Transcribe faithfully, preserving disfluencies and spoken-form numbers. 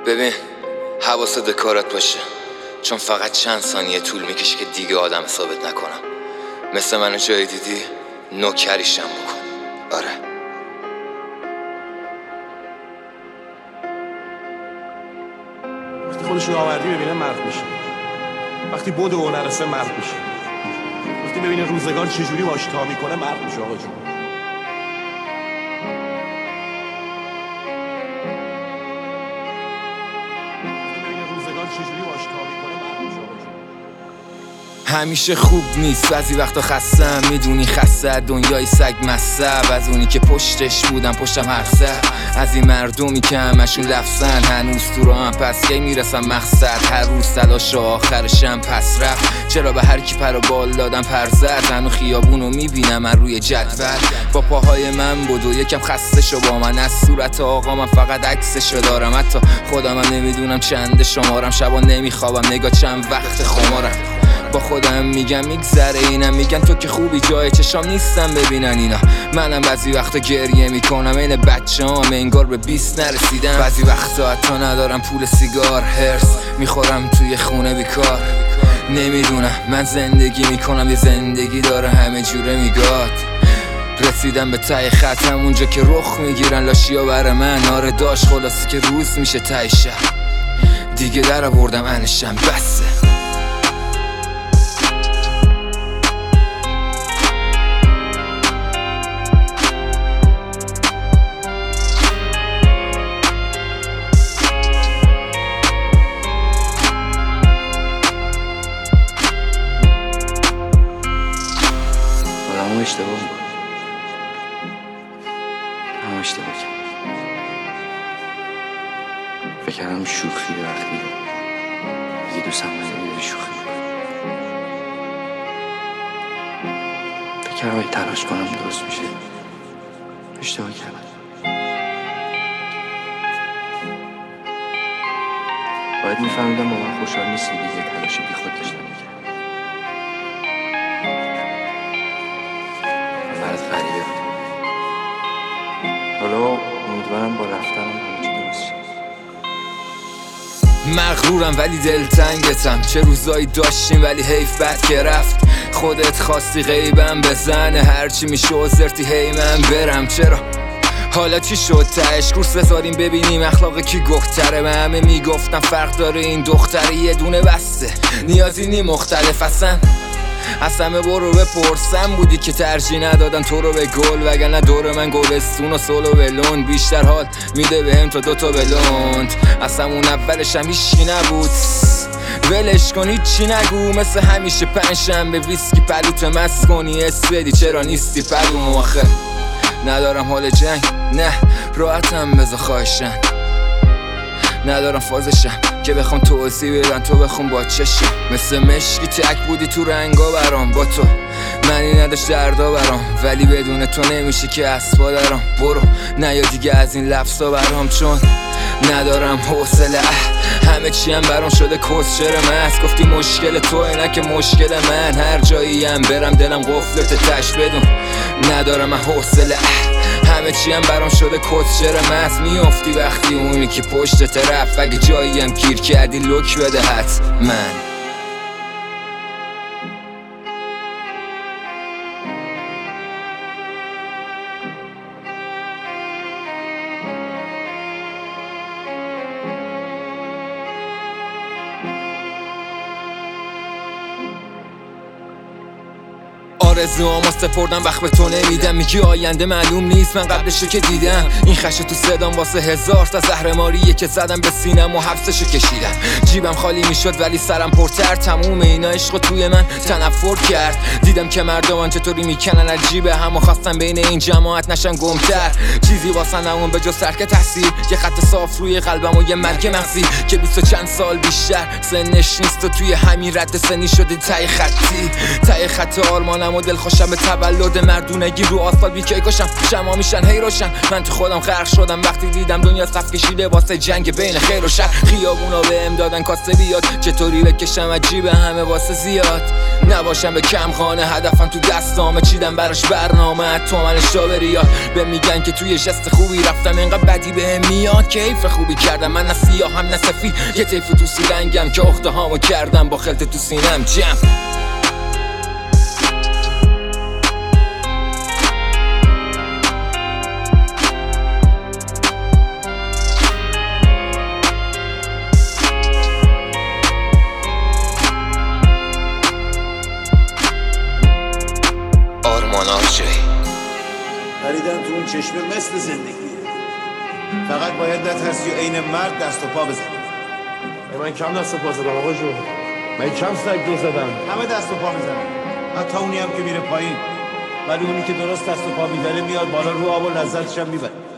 ببین حواست به کارات باشه، چون فقط چند ثانیه طول میکشه که دیگه آدم ثابت نکنم. مثل منو جای دیدی نوکریشم بکن. آره وقتی خودش رو آوردی ببینه مرد میشه، وقتی بود و نرسه مرد میشه، وقتی ببینه روزگار چجوری باش تا میکنه مرد میشه. آقا جون همیشه خوب نیست، بعضی وقتا خستم، میدونی خسته دنیای سگ مصب، از اونی که پشتش بودم پشتم حرف زد، از این مردمی که همشون لفظن، هنوز تو راهم پس کی میرسم مقصد، هر روز تلاش آخرشم پس رفت، چرا به هر کی پر و بال دادم پر زد، هنو خیابونو میبینم من روی جدول، با پاهای من بود و یکم خسته شو با من، از صورت آقا من فقط عکسشو دارم، حتی خودم هم نمیدونم چند شمارم، شبا نمیخوابم نگاه چند وقت خمارم، با خودم میگم میگذره، اینم میگن تو که خوبی جای چشام نیستم ببینن اینا، منم بعضی وقتا گریه میکنم این بچه هم انگار به بیست نرسیدم، بعضی وقتا حتی ندارم پول سیگار، هرس میخورم توی خونه بیکار، نمیدونم من زندگی میکنم یه زندگی داره همه جوره میگاد، رسیدم به ته خطم اونجا که رخ میگیرن لاشیا بر من، آره داشت خلاصی که روز میشه ته شب، دیگه در آوردم انشم بسه. همه اشتباه میکنم، همه اشتباه کردم، فکر کردم شوخی وقتی دیگه دوستم نمیده شوخی میکنم، فکر کردم اگه تلاش کنم درست میشه، اشتباه کردم، باید میفهمیدم با من خوشحال نیستی دیگه، تلاش بی خود داشتم میکردم، غریبه بود. حالا امیدوارم با رفتنم همه چی درست شد. مغرورم ولی دلتنگتم، چه روزایی داشتیم ولی حیف بد که رفت، خودت خواستی غیبم بزنه، هرچی میشه زرتی هی من برم، چرا حالا چی شد تهش کورس بذاریم ببینیم اخلاق کی گفتره، به همه میگفتم فرق داره این دختره یه دونه بسته، نیازی نی مختلف اصلا از همه برو بپرسم بودی که ترجیح ندادن تو رو به گل، وگرنه دور من گلستون و سول و بلوند، بیشتر حال میده بهم تا دوتا بلوند، اصلا اون اولش هم هیچی نبود، ولش کن هیچی نگو، مثل همیشه پنجشنبه ویسکی پلوت مست کنی اس بدی، چرا نیستی پلوم آخه ندارم حال جنگ، نه راحتم بذار خواهشن، ندارم فازشم که بخوام توضیح بدن تو بخون با چشم، مثل مشکی تک بودی تو رنگا برام، با تو منی نداشت دردا برام، ولی بدون تو نمیشه که اسبا درام، برو نه یا دیگه از این لفظا برام، چون ندارم حوصله، همه چی هم برام شده کسچر مست، گفتی مشکل توه نه که مشکل من، هر جایی هم برم دلم قفلت تش بدون، ندارم من حوصله، همه چی هم برام شده کسچر مست، میافتی وقتی اونی که پشت طرف، اگه جایی هم گیر کردی لک بده حتما. آرزوامو سپردم وقت به تو نمیدم، میگی آینده معلوم نیست، من قبلشو که دیدم، این خشو تو صدام واسه هزار تا زهرماریه که زدم به سینم و حبسشو کشیدم، جیبم خالی میشد ولی سرم پرتر، تموم اینا عشقو توی من تنفر کرد، دیدم که مردمان چطوری میکنن عجیبه، همو خواستم بین این جماعت نشم گمتر، چیزی واسه نمون به جز ترک تحصیل، یه خط صاف روی قلبم و یه مرگ مغزی که بیست و چند سال بیشتر سنش نیست و توی همین رد سنی شده ته خطی، ته خط آرمانم و دل خوشم به تولد مردونگی رو آسفالت بیکی کشم شما میشن هی روشن من تو خودم غرق شدم وقتی دیدم دنیا صف کشیده واسه جنگ بین خیر و شر خیابونا بهم دادن کاسه بیاد چطوری بکشم عجیبه همه واسه زیاد نباشم به کم خانه هدفم تو دستامه چیدم براش برنامه تو منش تا بری یاد به میگن که توی جست خوبی رفتم اینقدر بدی بهم میاد که حیف خوبی کردم من نه سیاه هم نه سفید یه طیف تو سیرنگم که اخته هامو کردم با خلط تو سینم جمع پریدن تو اون چشمه مثل زندگی فقط باید نترسی و عین مرد دست و پا بزنی. من کم دست و پا زدم آقا جون من کم سگ دو زدم همه دست و پا میزنن حتی اونی هم که میره پایین ولی اونی که درست دست و پا میزنه میاد بالا رو آب و لذتش هم میبره.